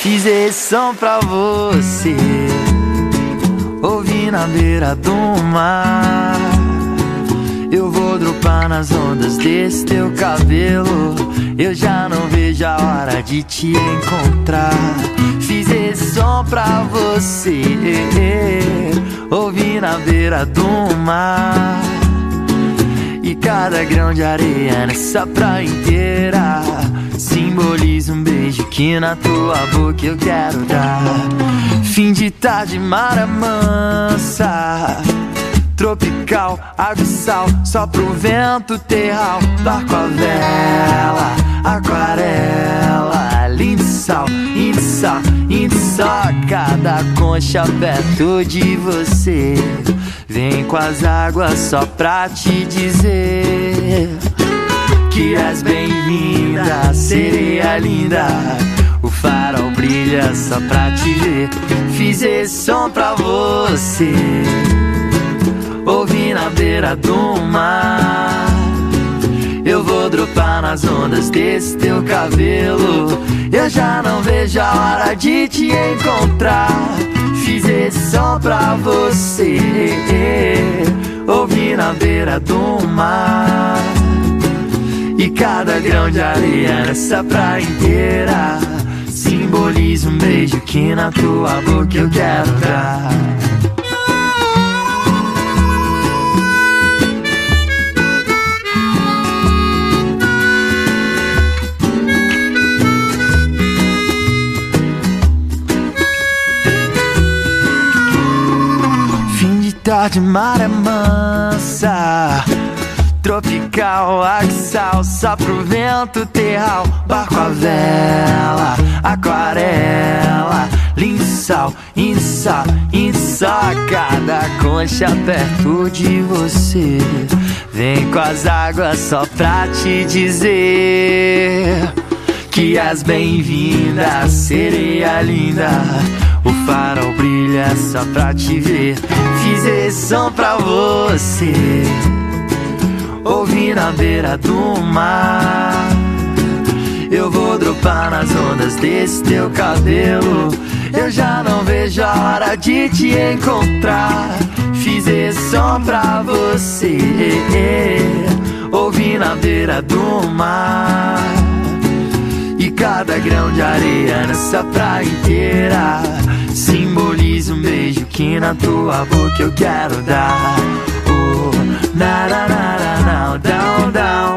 Fiz esse som pra você, ouvi na beira do mar. Eu vou dropar nas ondas desse teu cabelo. Eu já não vejo a hora de te encontrar. Fiz esse som pra você, ouvi na beira do mar. E cada grão de areia nessa praia inteira simboliza um beijo que na tua boca eu quero dar. Fim de tarde, mar mansa, tropical, água e sal, só pro vento terral. Barco a vela, aquarela, lindo sal, indo sal, indo só. Cada concha perto de você, vem com as águas só pra te dizer que és bem-vinda, sereia linda. O farol brilha só pra te ver. Fiz esse som pra você, ouvi na beira do mar. Eu vou dropar nas ondas desse teu cabelo. Eu já não vejo a hora de te encontrar. Fiz esse som pra você, ouvi na beira do mar. E cada grão de areia nessa praia inteira simboliza um beijo que na tua boca eu quero dar. Fim de tarde, maré mansa, tropical, água e sal, só pro vento terral. Barco a vela, aquarela, lindo sal, indo sal, indo só. Cada concha perto de você, vem com as águas só pra te dizer que és bem-vinda, sereia linda. O farol brilha só pra te ver. Fiz esse som pra você, ouvi na beira do mar. Eu vou dropar nas ondas desse teu cabelo. Eu já não vejo a hora de te encontrar. Fiz esse som pra você, ouvi na beira do mar. E cada grão de areia nessa praia inteira simboliza um beijo que na tua boca eu quero dar. Oh, na na na na, down down.